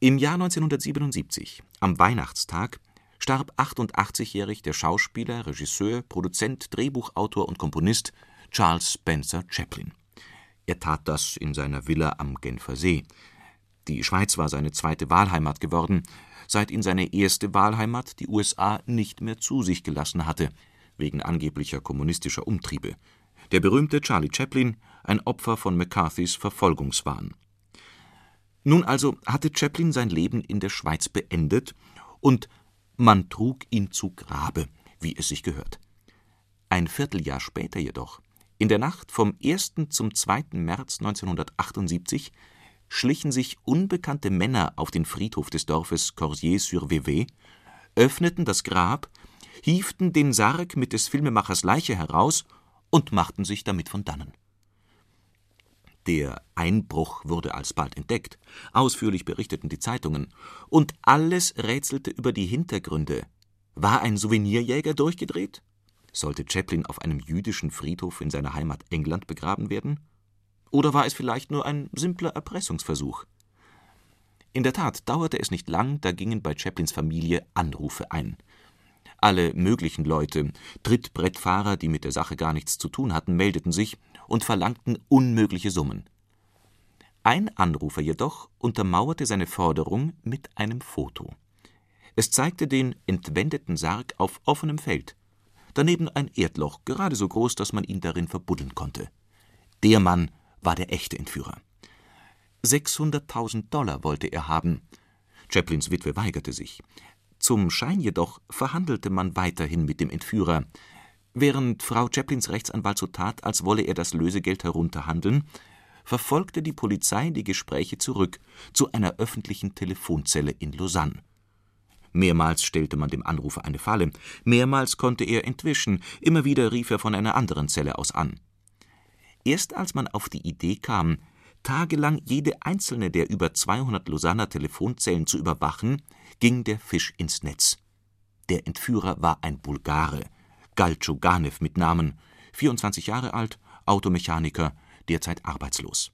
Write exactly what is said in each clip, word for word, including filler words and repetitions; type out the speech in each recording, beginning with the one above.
Im Jahr neunzehnhundertsiebenundsiebzig, am Weihnachtstag, starb achtundachtzigjährig der Schauspieler, Regisseur, Produzent, Drehbuchautor und Komponist Charles Spencer Chaplin. Er tat das in seiner Villa am Genfer See. Die Schweiz war seine zweite Wahlheimat geworden, seit ihn seine erste Wahlheimat, die U S A, nicht mehr zu sich gelassen hatte, wegen angeblicher kommunistischer Umtriebe. Der berühmte Charlie Chaplin, ein Opfer von McCarthys Verfolgungswahn. Nun also hatte Chaplin sein Leben in der Schweiz beendet und man trug ihn zu Grabe, wie es sich gehört. Ein Vierteljahr später jedoch, in der Nacht vom ersten zum zweiten März neunzehnhundertachtundsiebzig, schlichen sich unbekannte Männer auf den Friedhof des Dorfes Corsier-sur-Vevey, öffneten das Grab, hieften den Sarg mit des Filmemachers Leiche heraus und machten sich damit von dannen. Der Einbruch wurde alsbald entdeckt, ausführlich berichteten die Zeitungen, und alles rätselte über die Hintergründe. War ein Souvenirjäger durchgedreht? Sollte Chaplin auf einem jüdischen Friedhof in seiner Heimat England begraben werden? Oder war es vielleicht nur ein simpler Erpressungsversuch? In der Tat dauerte es nicht lang, da gingen bei Chaplins Familie Anrufe ein. Alle möglichen Leute, Trittbrettfahrer, die mit der Sache gar nichts zu tun hatten, meldeten sich und verlangten unmögliche Summen. Ein Anrufer jedoch untermauerte seine Forderung mit einem Foto. Es zeigte den entwendeten Sarg auf offenem Feld. Daneben ein Erdloch, gerade so groß, dass man ihn darin verbuddeln konnte. Der Mann war der echte Entführer. sechshunderttausend Dollar wollte er haben. Chaplins Witwe weigerte sich. Zum Schein jedoch verhandelte man weiterhin mit dem Entführer. Während Frau Chaplins Rechtsanwalt so tat, als wolle er das Lösegeld herunterhandeln, verfolgte die Polizei die Gespräche zurück zu einer öffentlichen Telefonzelle in Lausanne. Mehrmals stellte man dem Anrufer eine Falle, mehrmals konnte er entwischen, immer wieder rief er von einer anderen Zelle aus an. Erst als man auf die Idee kam, tagelang jede einzelne der über zweihundert Lausanner Telefonzellen zu überwachen, ging der Fisch ins Netz. Der Entführer war ein Bulgare, Galcho Ganev mit Namen, vierundzwanzig Jahre alt, Automechaniker, derzeit arbeitslos.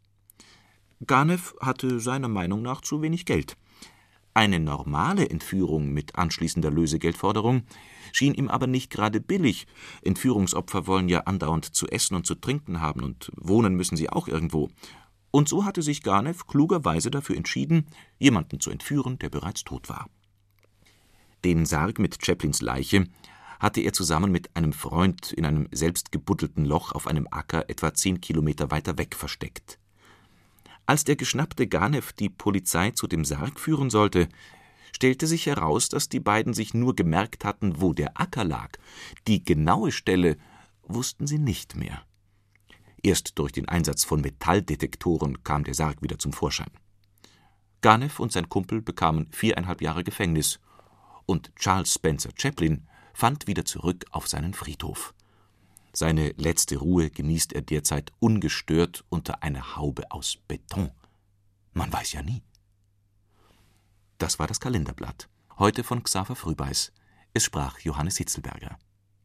Ganev hatte seiner Meinung nach zu wenig Geld. Eine normale Entführung mit anschließender Lösegeldforderung schien ihm aber nicht gerade billig. Entführungsopfer wollen ja andauernd zu essen und zu trinken haben, und wohnen müssen sie auch irgendwo. Und so hatte sich Ganev klugerweise dafür entschieden, jemanden zu entführen, der bereits tot war. Den Sarg mit Chaplins Leiche hatte er zusammen mit einem Freund in einem selbst gebuddelten Loch auf einem Acker etwa zehn Kilometer weiter weg versteckt. Als der geschnappte Ganev die Polizei zu dem Sarg führen sollte, stellte sich heraus, dass die beiden sich nur gemerkt hatten, wo der Acker lag. Die genaue Stelle wussten sie nicht mehr. Erst durch den Einsatz von Metalldetektoren kam der Sarg wieder zum Vorschein. Ganev und sein Kumpel bekamen viereinhalb Jahre Gefängnis und Charles Spencer Chaplin fand wieder zurück auf seinen Friedhof. Seine letzte Ruhe genießt er derzeit ungestört unter einer Haube aus Beton. Man weiß ja nie. Das war das Kalenderblatt, heute von Xaver Frühbeiß. Es sprach Johannes Hitzelberger.